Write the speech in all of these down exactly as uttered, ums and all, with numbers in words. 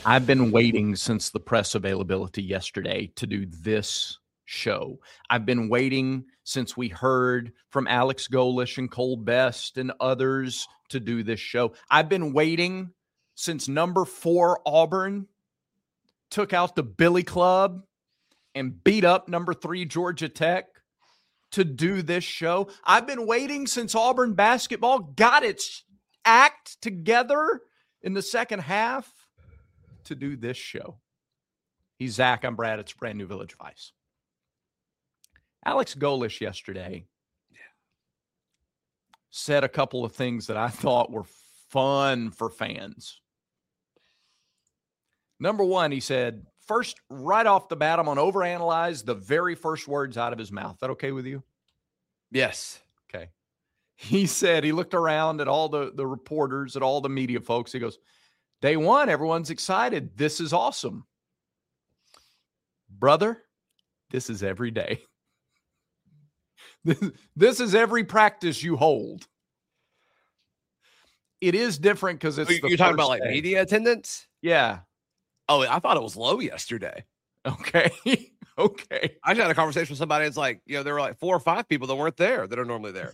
I've been waiting since the press availability yesterday to do this show. I've been waiting since we heard from Alex Golesh and Cole Best and others to do this show. I've been waiting since number four Auburn took out the Billy Club and beat up number three Georgia Tech to do this show. I've been waiting since Auburn basketball got its act together in the second half to do this show. He's Zach. I'm Brad. It's Brand New Village Vice. Alex Golesh yesterday said a couple of things that I thought were fun for fans. Number one, he said, first, right off the bat, I'm going to overanalyze the very first words out of his mouth. That okay with you? Yes. Okay. He said, he looked around at all the, the reporters, at all the media folks. He goes, day one, everyone's excited. This is awesome. Brother, this is every day. This, this is every practice you hold. It is different because it's You're the talking about like day. media attendance? Yeah. Oh, I thought it was low yesterday. Okay. Okay. I just had a conversation with somebody. It's like, you know, there were like four or five people that weren't there that are normally there.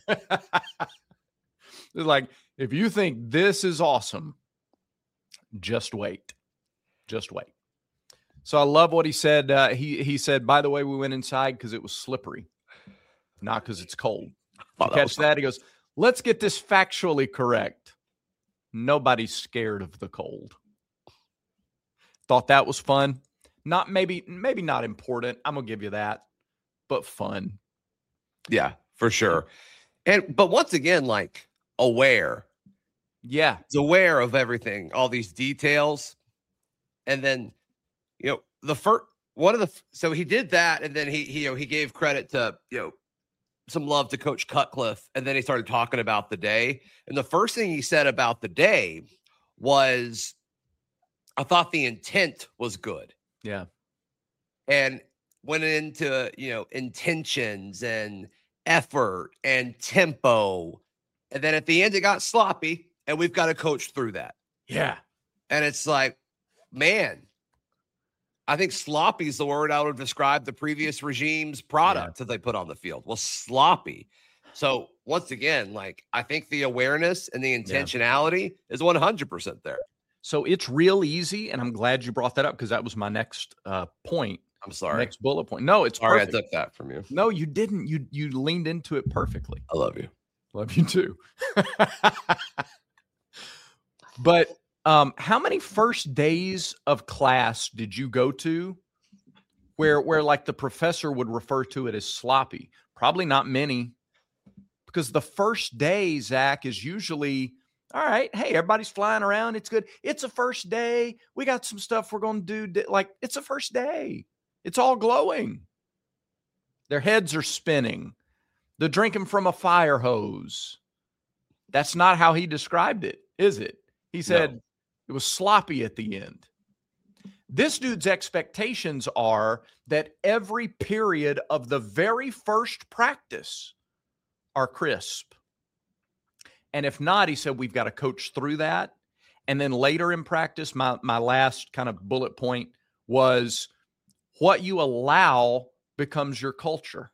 It's like, if you think this is awesome, just wait. Just wait. So I love what he said. Uh, he he said, by the way, we went inside because it was slippery, not because it's cold. Oh, You that catch was- that? He goes, let's get this factually correct. Nobody's scared of the cold. Thought that was fun. Not maybe, maybe not important. I'm gonna give you that, but fun. Yeah, for sure. And but once again, like aware. Yeah. He's aware of everything, all these details. And then, you know, the first one of the so he did that, and then he, he you know he gave credit to, you know, some love to Coach Cutcliffe, and then he started talking about the day. And the first thing he said about the day was, I thought the intent was good. Yeah. And went into, you know, intentions and effort and tempo. And then at the end, it got sloppy, and we've got to coach through that. Yeah. And it's like, man, I think sloppy is the word I would describe the previous regime's product that they put on the field. Well, sloppy. So once again, like, I think the awareness and the intentionality is one hundred percent there. So it's real easy, and I'm glad you brought that up because that was my next uh, point. I'm sorry. Next bullet point. No, it's Sorry, perfect. I took that from you. No, you didn't. You you leaned into it perfectly. I love you. Love you too. But um, how many first days of class did you go to where where like the professor would refer to it as sloppy? Probably not many, because the first day, Zach, is usually, all right, hey, everybody's flying around. It's good. It's a first day. We got some stuff we're going to do. Like, it's a first day. It's all glowing. Their heads are spinning. They're drinking from a fire hose. That's not how he described it, is it? He said No. It was sloppy at the end. This dude's expectations are that every period of the very first practice are crisp. And if not, he said, we've got to coach through that. And then later in practice, my, my last kind of bullet point was what you allow becomes your culture.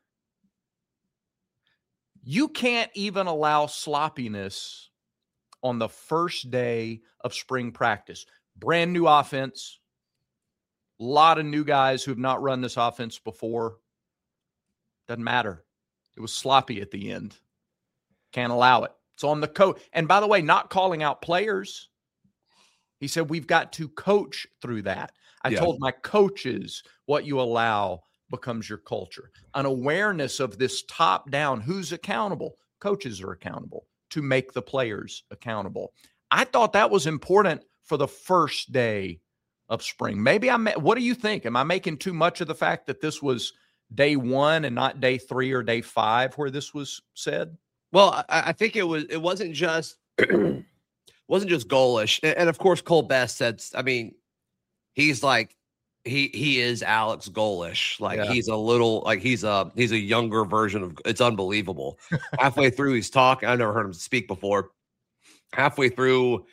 You can't even allow sloppiness on the first day of spring practice. Brand new offense. A lot of new guys who have not run this offense before. Doesn't matter. It was sloppy at the end. Can't allow it. It's on the coach. And by the way, not calling out players. He said, we've got to coach through that. I Yeah. told my coaches what you allow becomes your culture. An awareness of this top down. Who's accountable? Coaches are accountable to make the players accountable. I thought that was important for the first day of spring. Maybe I'm, what do you think? Am I making too much of the fact that this was day one and not day three or day five where this was said? Well, I, I think it was, it wasn't just, wasn't just Golesh. And, and of course, Cole Best said, I mean, he's like, he, he is Alex Golesh. Like Yeah. he's a little, like he's a, he's a younger version of, it's unbelievable. Halfway through, he's talking. I've never heard him speak before. Halfway through,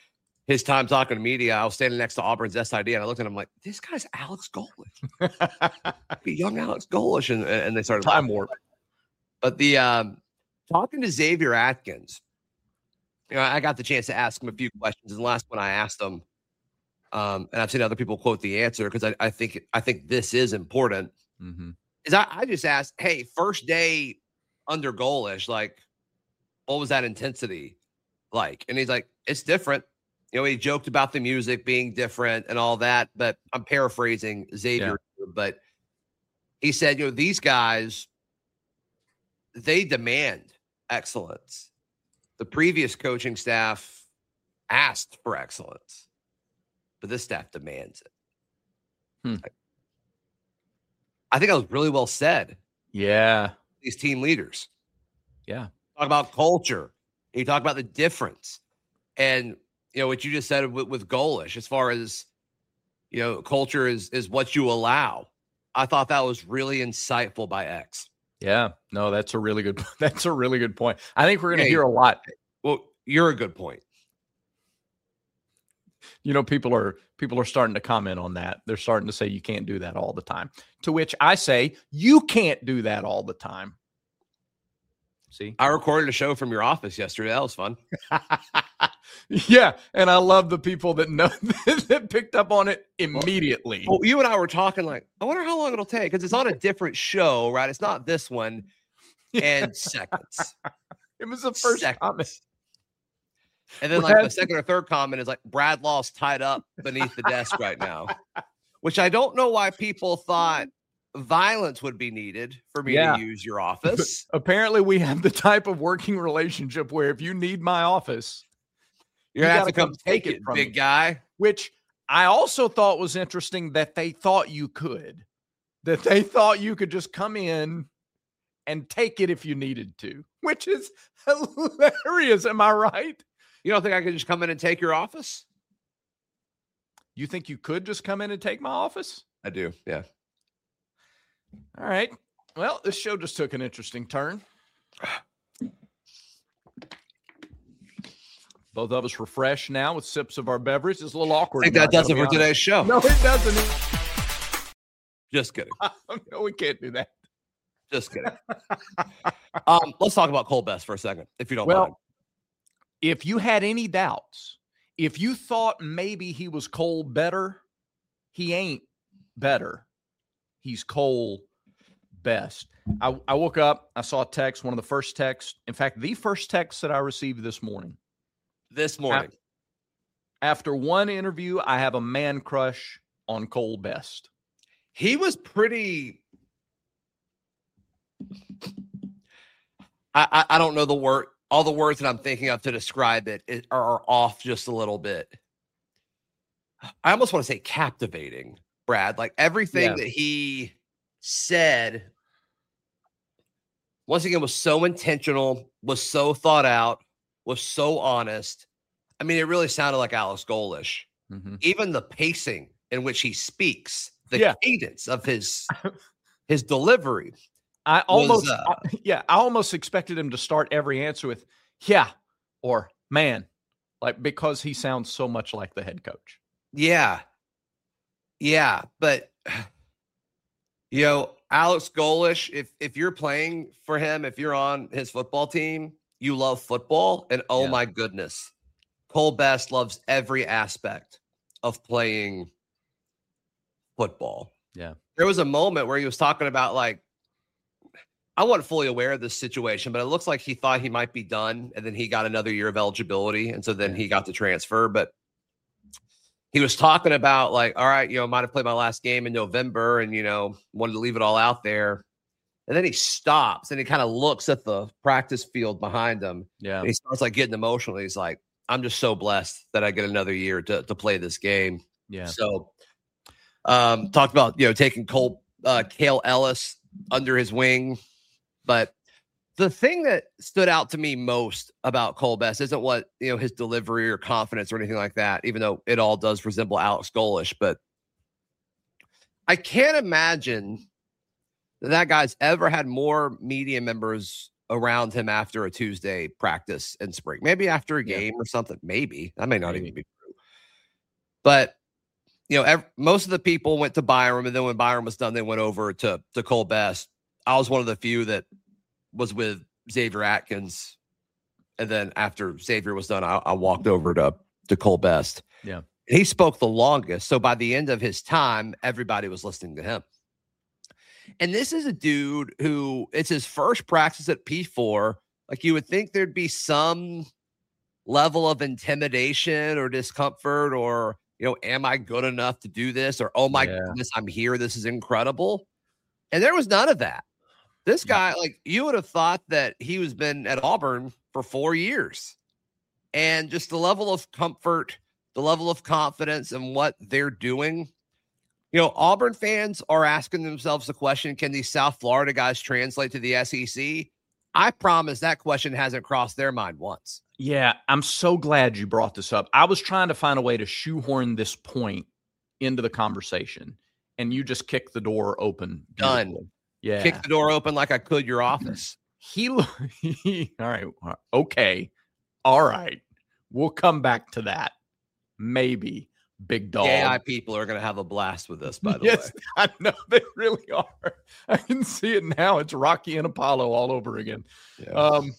his time talking to media, I was standing next to Auburn's S I D, and I looked at him like, this guy's Alex Golesh. Young Alex Golesh. And, and they started time warp. But the um, talking to Xavier Atkins, you know, I got the chance to ask him a few questions. And the last one I asked him, um, and I've seen other people quote the answer because I, I think I think this is important. Mm-hmm. Is I, I just asked, hey, first day under Golesh, like, what was that intensity like? And he's like, it's different. You know, he joked about the music being different and all that, but I'm paraphrasing Xavier. Yeah. But he said, you know, these guys, they demand excellence. The previous coaching staff asked for excellence, but this staff demands it. Hmm. I think that was really well said. Yeah. These team leaders. Yeah. Talk about culture. You talk about the difference. And, you know, what you just said with, with Golesh, as far as, you know, culture is is what you allow. I thought that was really insightful by X. Yeah, no, that's a really good, that's a really good point. I think we're going to hey, hear a lot. Well, you're a good point. You know, people are, people are starting to comment on that. They're starting to say you can't do that all the time. To which I say, you can't do that all the time. See, I recorded a show from your office yesterday. That was fun. Yeah. And I love the people that know that picked up on it immediately. Well, you and I were talking like, I wonder how long it'll take because it's on a different show, right? It's not this one. And seconds. It was the first seconds. comment. And then, like, the second or third comment is like, Brad Law's tied up beneath the desk right now, which I don't know why people thought violence would be needed for me yeah. to use your office. Apparently, we have the type of working relationship where if you need my office, you're going to have to come take it, from big me. guy. Which I also thought was interesting that they thought you could, that they thought you could just come in and take it if you needed to, which is hilarious. Am I right? You don't think I could just come in and take your office? You think you could just come in and take my office? I do. Yeah. All right. Well, this show just took an interesting turn. Both of us refreshed now with sips of our beverage. It's a little awkward. I think that does it for honest. today's show. No, it doesn't. Just kidding. No, we can't do that. Just kidding. um, let's talk about Cole Best for a second, if you don't well, mind. If you had any doubts, if you thought maybe he was Cole better, he ain't better. He's Cole Best. I, I woke up, I saw a text, one of the first texts. In fact, the first text that I received this morning. This morning. After one interview, I have a man crush on Cole Best. He was pretty... I, I, I don't know the word. All the words that I'm thinking of to describe it, it are off just a little bit. I almost want to say captivating, Brad. Like everything yeah. that he said, once again, was so intentional, was so thought out, was so honest. I mean, it really sounded like Alex Golesh. Mm-hmm. Even the pacing in which he speaks, the yeah. cadence of his his delivery. I almost, was, uh, I, yeah, I almost expected him to start every answer with, yeah, or man, like, because he sounds so much like the head coach. Yeah. Yeah. But, you know, Alex Golesh, if, if you're playing for him, if you're on his football team, you love football. And oh yeah. my goodness, Cole Best loves every aspect of playing football. Yeah. There was a moment where he was talking about like, I wasn't fully aware of this situation, but it looks like he thought he might be done, and then he got another year of eligibility, and so then he got the transfer. But he was talking about, like, all right, you know, might have played my last game in November and, you know, wanted to leave it all out there. And then he stops, and he kind of looks at the practice field behind him. Yeah. And he starts, like, getting emotional. He's like, I'm just so blessed that I get another year to, to play this game. Yeah. So um, talked about, you know, taking Cole, uh, Kale Ellis under his wing. But the thing that stood out to me most about Cole Best isn't what, you know, his delivery or confidence or anything like that, even though it all does resemble Alex Golesh. But I can't imagine that that guy's ever had more media members around him after a Tuesday practice in spring. Maybe after a game yeah. or something. Maybe. That may not Maybe. even be true. But, you know, ev- most of the people went to Byram, and then when Byram was done, they went over to, to Cole Best. I was one of the few that was with Xavier Atkins. And then after Xavier was done, I, I walked over to, to Cole Best. Yeah. And he spoke the longest. So by the end of his time, everybody was listening to him. And this is a dude who it's his first practice at P four. Like, you would think there'd be some level of intimidation or discomfort, or, you know, am I good enough to do this? Or, oh my Yeah. goodness, I'm here. This is incredible. And there was none of that. This guy, like, you would have thought that he was been at Auburn for four years. And just the level of comfort, the level of confidence in what they're doing. You know, Auburn fans are asking themselves the question, can these South Florida guys translate to the S E C? I promise that question hasn't crossed their mind once. Yeah, I'm so glad you brought this up. I was trying to find a way to shoehorn this point into the conversation, and you just kicked the door open. Done. Yeah. Kick the door open like I could your office. He, he all right. Okay. All right. We'll come back to that. Maybe. Big dog. A I people are going to have a blast with this, by the yes, way. I know they really are. I can see it now. It's Rocky and Apollo all over again. Yeah. Um,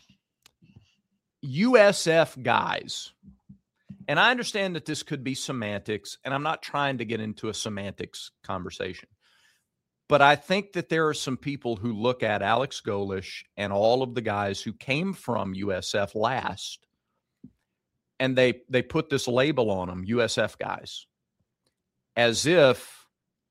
U S F guys, and I understand that this could be semantics, and I'm not trying to get into a semantics conversation, but I think that there are some people who look at Alex Golesh and all of the guys who came from U S F last, and they they put this label on them, U S F guys, as if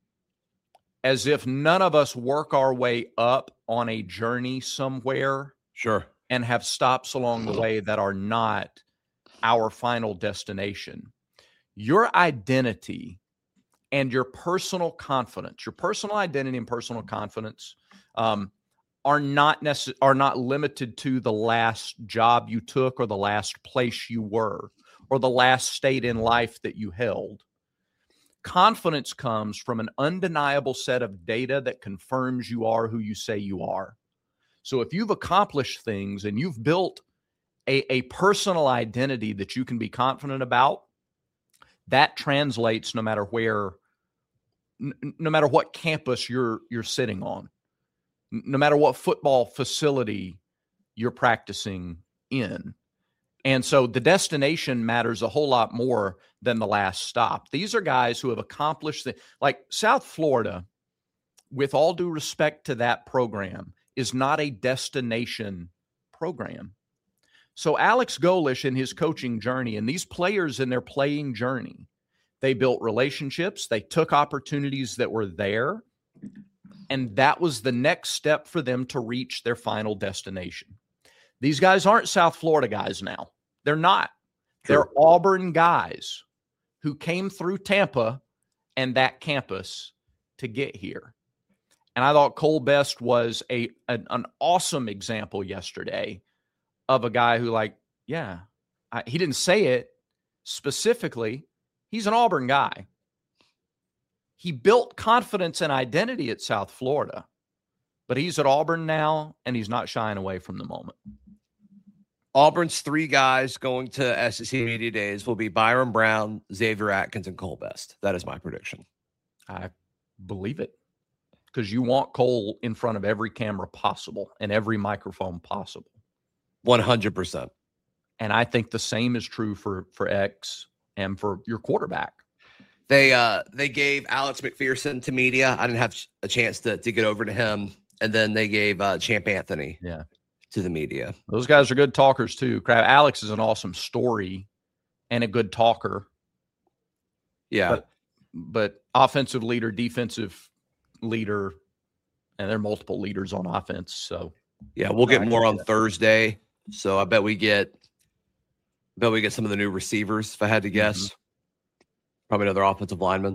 as if none of us work our way up on a journey somewhere. Sure. And have stops along the way that are not our final destination. Your identity and your personal confidence, your personal identity and personal confidence um, are not necess- are not limited to the last job you took or the last place you were or the last state in life that you held. Confidence comes from an undeniable set of data that confirms you are who you say you are. So if you've accomplished things and you've built a, a personal identity that you can be confident about, that translates no matter where, n- no matter what campus you're you're sitting on, n- no matter what football facility you're practicing in. And so the destination matters a whole lot more than the last stop. These are guys who have accomplished the, like South Florida, with all due respect to that program, is not a destination program. So Alex Golesh in his coaching journey and these players in their playing journey, they built relationships, they took opportunities that were there, and that was the next step for them to reach their final destination. These guys aren't South Florida guys now. They're not. True. They're Auburn guys who came through Tampa and that campus to get here. And I thought Cole Best was a an, an awesome example yesterday of a guy who, like, yeah, I, he didn't say it specifically. He's an Auburn guy. He built confidence and identity at South Florida, but he's at Auburn now, and he's not shying away from the moment. Auburn's three guys going to S E C Media Days will be Byram Brown, Xavier Atkins, and Cole Best. That is my prediction. I believe it. Because you want Cole in front of every camera possible and every microphone possible. one hundred percent. And I think the same is true for, for X and for your quarterback. They uh they gave Alex McPherson to media. I didn't have a chance to, to get over to him. And then they gave uh, Champ Anthony yeah. to the media. Those guys are good talkers too. Alex is an awesome story and a good talker. Yeah. But, but offensive leader, defensive leader, and there are multiple leaders on offense. So yeah, we'll get I more on that. Thursday. So I bet we get I bet we get some of the new receivers, if I had to guess. Mm-hmm. Probably another offensive lineman.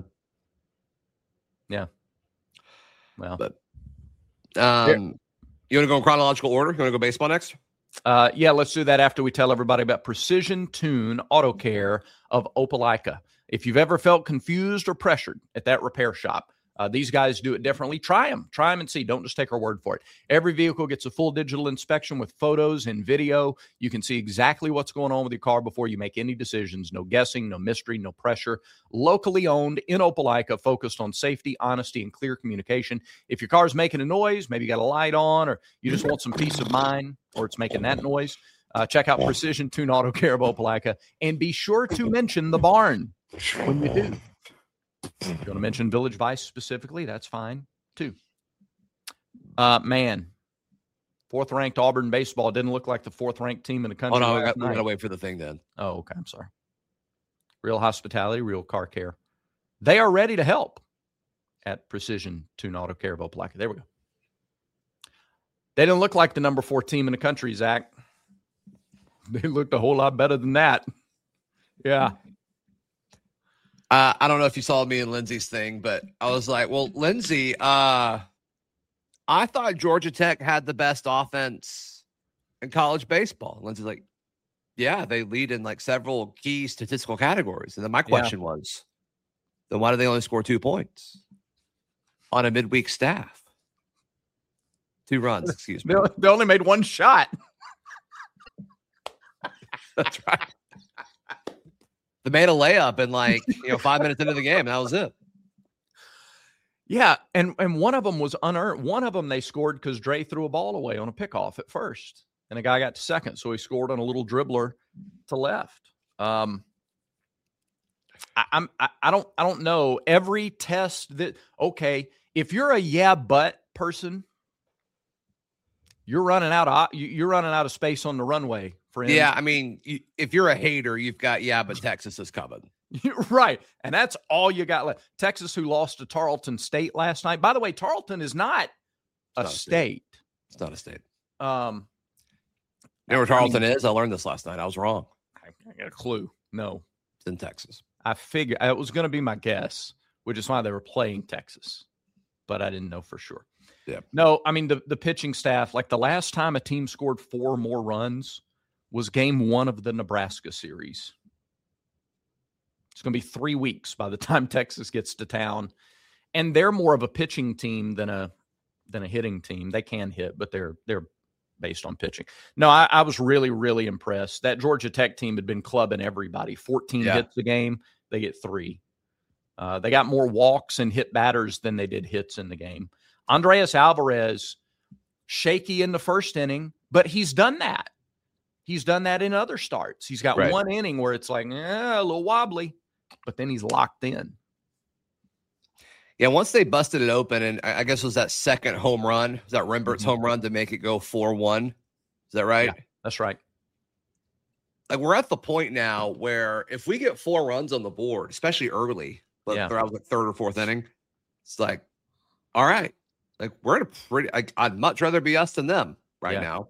Yeah. Well, but um yeah. You want to go in chronological order? You want to go baseball next? Uh, yeah, let's do that after we tell everybody about Precision Tune Auto Care of Opelika. If you've ever felt confused or pressured at that repair shop, Uh, these guys do it differently. Try them. Try them and see. Don't just take our word for it. Every vehicle gets a full digital inspection with photos and video. You can see exactly what's going on with your car before you make any decisions. No guessing, no mystery, no pressure. Locally owned in Opelika, focused on safety, honesty, and clear communication. If your car's making a noise, maybe you got a light on, or you just want some peace of mind, or it's making that noise, uh, check out Precision Tune Auto Care of Opelika. And be sure to mention the barn when you do. If you want to mention Village Vice specifically, that's fine too. Uh, man, fourth ranked Auburn baseball didn't look like the fourth ranked team in the country. Oh, no, we got, we got to wait for the thing then. Oh, okay. I'm sorry. Real hospitality, real car care. They are ready to help at Precision Tune Auto Care of Opelika. There we go. They didn't look like the number four team in the country, Zach. They looked a whole lot better than that. Yeah. Uh, I don't know if you saw me and Lindsay's thing, but I was like, well, Lindsay, uh, I thought Georgia Tech had the best offense in college baseball. Lindsay's like, yeah, they lead in like several key statistical categories. And then my question yeah. was, then why do they only score two points on a midweek staff? Two runs, excuse me. They, they only made one shot. That's right. They made a layup in like, you know, five minutes into the game. That was it. Yeah. And, and one of them was unearned. One of them they scored because Dre threw a ball away on a pickoff at first. And the guy got to second. So he scored on a little dribbler to left. Um, I, I'm, I, I don't, I don't know. Every test that, okay, if you're a yeah, but person, you're running out of, you're running out of space on the runway. Friends. Yeah, I mean, you, if you're a hater, you've got, yeah, but Texas is coming. Right. And that's all you got left. Texas, who lost to Tarleton State last night. By the way, Tarleton is not a not state. A it's not a state. Um, you know where Tarleton I mean, is? I learned this last night. I was wrong. I got a clue. No. It's in Texas. I figured it was going to be my guess, which is why they were playing Texas. But I didn't know for sure. Yeah. No, I mean, the, the pitching staff, like the last time a team scored four more runs was game one of the Nebraska series. It's going to be three weeks by the time Texas gets to town. And they're more of a pitching team than a than a hitting team. They can hit, but they're they're based on pitching. No, I, I was really, really impressed. That Georgia Tech team had been clubbing everybody. fourteen yeah. hits a game. They get three. Uh, they got more walks and hit batters than they did hits in the game. Andreas Alvarez, shaky in the first inning, but he's done that. He's done that in other starts. He's got right. one inning where it's like, eh, a little wobbly, but then he's locked in. Yeah, once they busted it open, and I guess it was that second home run, was that Rembert's mm-hmm. home run to make it go four one? Is that right? Yeah, that's right. Like, we're at the point now where if we get four runs on the board, especially early, but yeah. around the third or fourth inning, it's like, all right. Like, we're in a pretty, like, I'd much rather be us than them right yeah. now.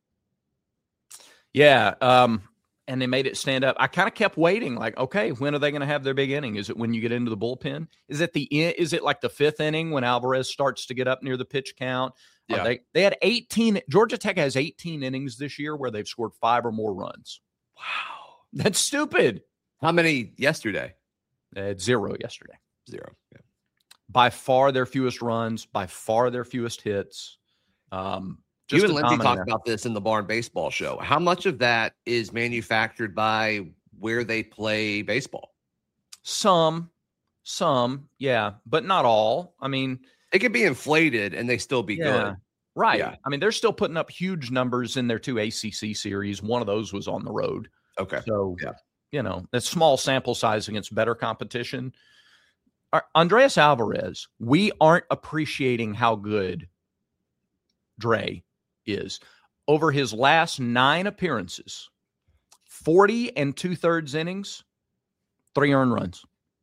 Yeah, um, and they made it stand up. I kind of kept waiting, like, okay, when are they going to have their big inning? Is it when you get into the bullpen? Is it the is it like the fifth inning when Alvarez starts to get up near the pitch count? Yeah, they they had eighteen. Georgia Tech has eighteen innings this year where they've scored five or more runs. Wow, that's stupid. How many yesterday? They had zero yesterday. Zero. Yeah. By far their fewest runs. By far their fewest hits. Um, Just you and Lindsay talked about this in the Barn Baseball Show. How much of that is manufactured by where they play baseball? Some, some, yeah, but not all. I mean, it could be inflated and they still be yeah, good. Right. Yeah. I mean, they're still putting up huge numbers in their two A C C series. One of those was on the road. Okay. So, yeah. you know, that's small sample size against better competition. Andreas Alvarez, we aren't appreciating how good Dre is. Over his last nine appearances, forty and two-thirds innings, three earned runs.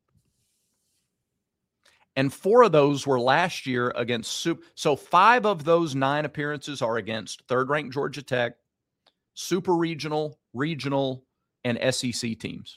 And four of those were last year against Super. So five of those nine appearances are against third-ranked Georgia Tech, super regional, regional, and S E C teams.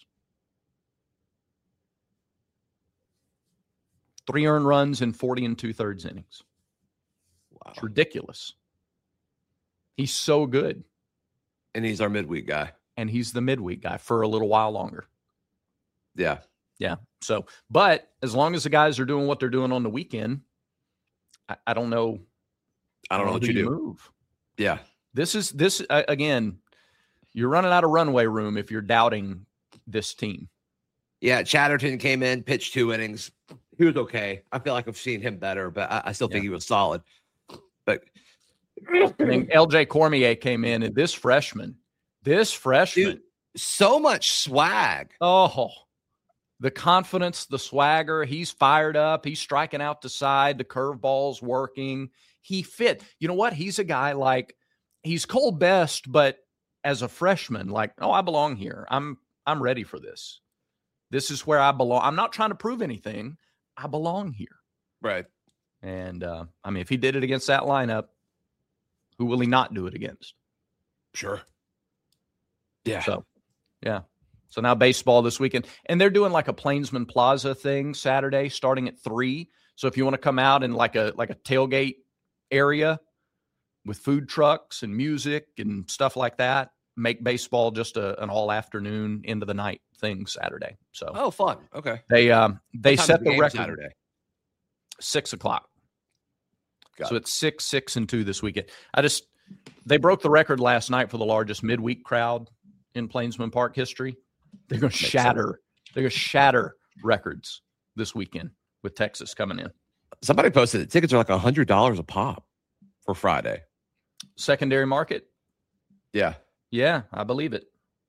Three earned runs in forty and two-thirds innings. Wow. It's ridiculous. He's so good. And he's our midweek guy. And he's the midweek guy for a little while longer. Yeah. Yeah. So, but as long as the guys are doing what they're doing on the weekend, I, I don't know. I don't know what who you do. Move. Yeah. This is this uh, again. You're running out of runway room if you're doubting this team. Yeah, Chatterton came in, pitched two innings. He was okay. I feel like I've seen him better, but I, I still think yeah. he was solid. But and then L J Cormier came in, and this freshman, this freshman, Dude, so much swag. Oh, the confidence, the swagger. He's fired up. He's striking out the side. The curveball's working. He fit. You know what? He's a guy like he's Cole Best, but as a freshman, like, oh, I belong here. I'm I'm ready for this. This is where I belong. I'm not trying to prove anything. I belong here. Right. And, uh, I mean, if he did it against that lineup, who will he not do it against? Sure. Yeah. So, yeah. So now baseball this weekend. And they're doing like a Plainsman Plaza thing Saturday starting at three. So if you want to come out in like a like a tailgate area with food trucks and music and stuff like that, make baseball just a, an all-afternoon, end of the night thing Saturday. So oh, fun. Okay. They um they set the, the record Saturday. Six o'clock. Got so it. it's six, six, and two this weekend. I just they broke the record last night for the largest midweek crowd in Plainsman Park history. They're going to shatter. Sense. They're going to shatter records this weekend with Texas coming in. Somebody posted that tickets are like a hundred dollars a pop for Friday. Secondary market. Yeah. Yeah, I believe it.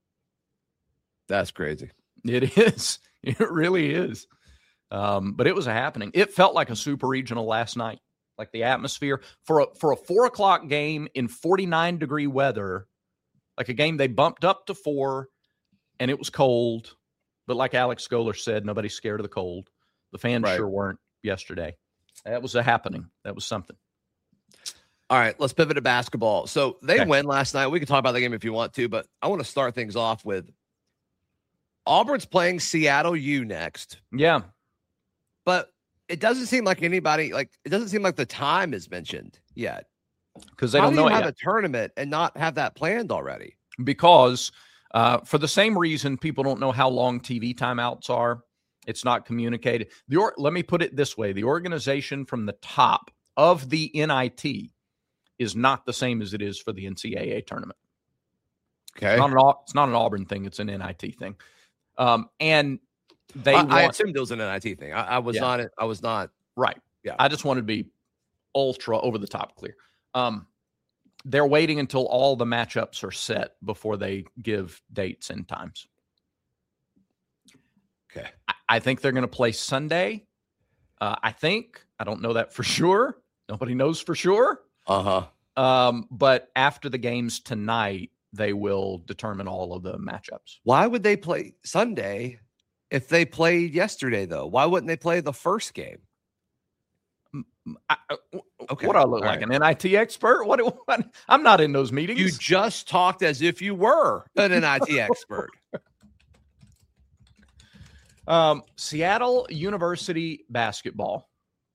That's crazy. It is. It really is. Um, but it was a happening. It felt like a super regional last night. Like the atmosphere for a for a four o'clock game in forty-nine degree weather, like a game they bumped up to four, and it was cold. But like Alex Golesh said, nobody's scared of the cold. The fans right. sure weren't yesterday. That was a happening. That was something. All right, let's pivot to basketball. So they okay. win last night. We can talk about the game if you want to, but I want to start things off with Auburn's playing Seattle U next. Yeah. But it doesn't seem like anybody, like, it doesn't seem like the time is mentioned yet. Because they How don't do know you have yet? a tournament and not have that planned already? Because uh, for the same reason people don't know how long T V timeouts are, it's not communicated. The or- Let me put it this way. The organization from the top of the N I T is not the same as it is for the N C double A tournament. Okay. It's not an, it's not an Auburn thing. It's an N I T thing. Um, and they I, want, I assumed it was an N I T thing. I, I was yeah. not, I was not. Right. Yeah. I just wanted to be ultra over the top clear. Um, they're waiting until all the matchups are set before they give dates and times. Okay. I, I think they're going to play Sunday. Uh, I think, I don't know that for sure. Nobody knows for sure. Uh-huh. Um, but after the games tonight, they will determine all of the matchups. Why would they play Sunday if they played yesterday, though? Why wouldn't they play the first game? I, okay. What do I look all like, right. an N I T expert? What, what? I'm not in those meetings. You just talked as if you were an N I T expert. Um, Seattle University basketball.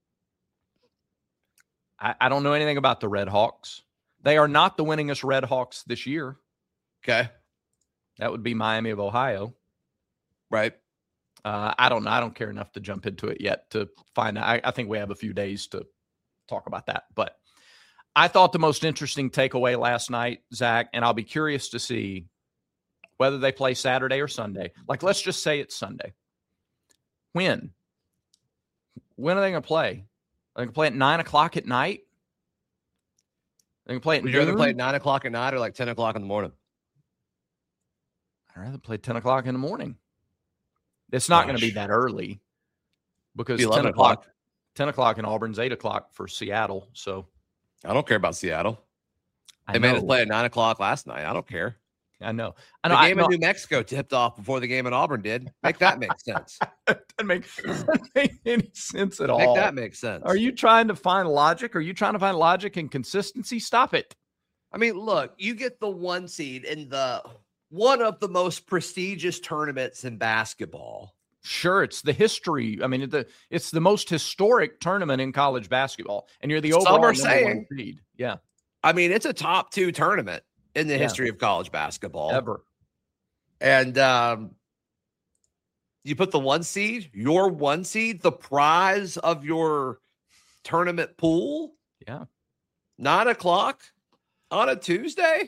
I, I don't know anything about the Red Hawks. They are not the winningest Red Hawks this year. Okay. That would be Miami of Ohio. Right. Uh, I don't know. I don't care enough to jump into it yet to find out. I, I think we have a few days to talk about that. But I thought the most interesting takeaway last night, Zach, and I'll be curious to see whether they play Saturday or Sunday. Like, let's just say it's Sunday. When? When are they going to play? Are they going to play at nine o'clock at night? They can play at Would noon? you rather play at nine o'clock at night or like ten o'clock in the morning? I'd rather play ten o'clock in the morning. It's not going to be that early because ten o'clock, ten o'clock in Auburn's eight o'clock for Seattle. So I don't care about Seattle. I they know. made us play at nine o'clock last night. I don't care. I know. I know. The game I, in no, New Mexico tipped off before the game in Auburn did. Make that make sense. doesn't make, doesn't make any sense at all. Make that make sense. Are you trying to find logic? Are you trying to find logic and consistency? Stop it. I mean, look, you get the one seed in the one of the most prestigious tournaments in basketball. Sure, it's the history. I mean, the it's the most historic tournament in college basketball, and you're the Some overall are number saying, one seed. Yeah, I mean, it's a top two tournament in the Yeah. history of college basketball ever. And um, You put the one seed, your one seed, the prize of your tournament pool. Yeah. Nine o'clock on a Tuesday.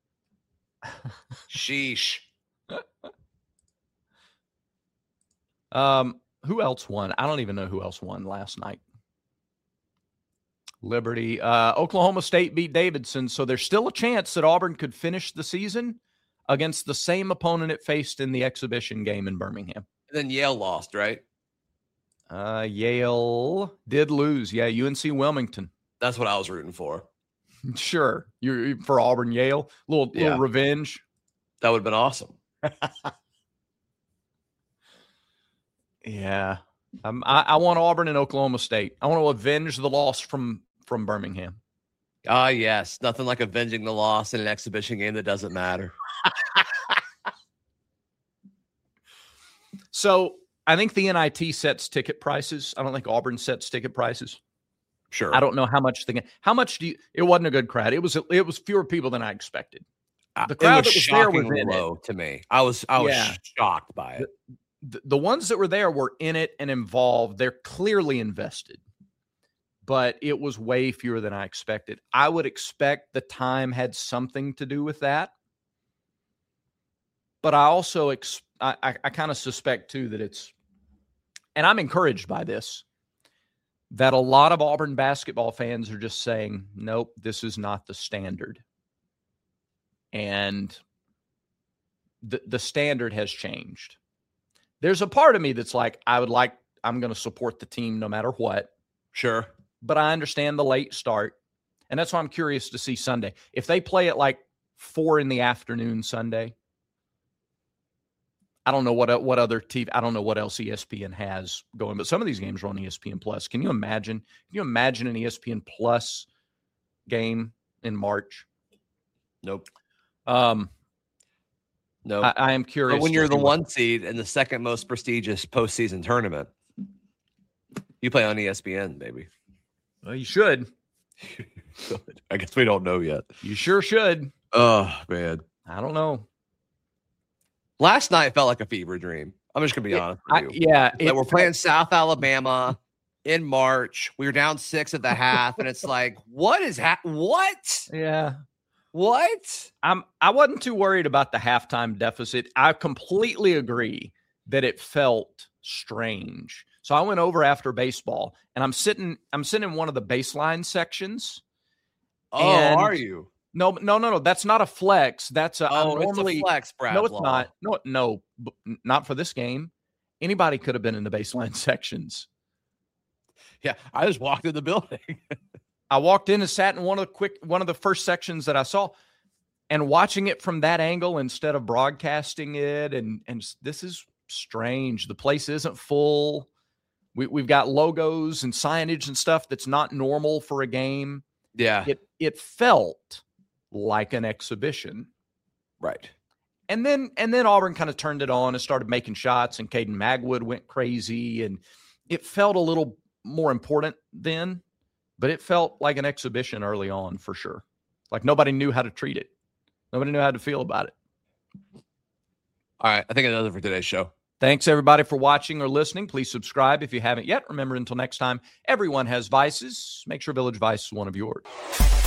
Sheesh. Um, who else won? I don't even know who else won last night. Liberty. Uh, Oklahoma State beat Davidson, so there's still a chance that Auburn could finish the season against the same opponent it faced in the exhibition game in Birmingham. And then Yale lost, right? Uh, Yale did lose. Yeah, U N C Wilmington. That's what I was rooting for. Sure. You're for Auburn, Yale. Little, Yeah. little revenge. That would have been awesome. Yeah. Um, I, I want Auburn and Oklahoma State. I want to avenge the loss from, from Birmingham. Ah, yes. Nothing like avenging the loss in an exhibition game that doesn't matter. So I think the N I T sets ticket prices. I don't think Auburn sets ticket prices. Sure. I don't know how much the how much do you, it wasn't a good crowd. It was it was fewer people than I expected. The crowd it was that was there was shockingly in low it. to me. I was I was Yeah. shocked by it. The, the ones that were there were in it and involved. They're clearly invested, but it was way fewer than I expected. I would expect the time had something to do with that, but I also ex- I, I, I kind of suspect too that it's, and I'm encouraged by this, that a lot of Auburn basketball fans are just saying, nope, this is not the standard. And the, the standard has changed. There's a part of me that's like, I would like, I'm going to support the team no matter what. Sure. But I understand the late start. And that's why I'm curious to see Sunday. If they play at like four in the afternoon Sunday, I don't know what what other T V, I don't know what else E S P N has going, but some of these games are on E S P N Plus. Can you imagine? Can you imagine an E S P N Plus game in March? Nope. Um, Nope. I, I am curious. But when to you're the see what- one seed in the second most prestigious postseason tournament, you play on E S P N, baby. Well, you should. I guess we don't know yet. You sure should. Oh, man. I don't know. Last night felt like a fever dream. I'm just going to be It- honest I, with you. yeah. Like it we're felt- playing South Alabama in March. We were down six at the half, and it's like, what is ha- what? Yeah. What? I'm I wasn't too worried about the halftime deficit. I completely agree that it felt strange. So I went over after baseball and I'm sitting I'm sitting in one of the baseline sections. Oh, And- are you? No, no, no, no. That's not a flex. That's a I'm Oh, normally it's a flex, Brad. No, it's Law. not. No, no, b- not for this game. Anybody could have been in the baseline sections. Yeah, I just walked in the building. I walked in and sat in one of the quick one of the first sections that I saw, and watching it from that angle instead of broadcasting it, and and this is strange. The place isn't full. We we've got logos and signage and stuff that's not normal for a game. Yeah, It it felt like an exhibition. right. And then and then Auburn kind of turned it on and started making shots, and Caden Magwood went crazy, and it felt a little more important then, but it felt like an exhibition early on for sure. Like nobody knew how to treat it. Nobody knew how to feel about it. All right, I think that's it for today's show. Thanks everybody for watching or listening. Please subscribe if you haven't yet. Remember, until next time, everyone has vices. Make sure Village Vice is one of yours.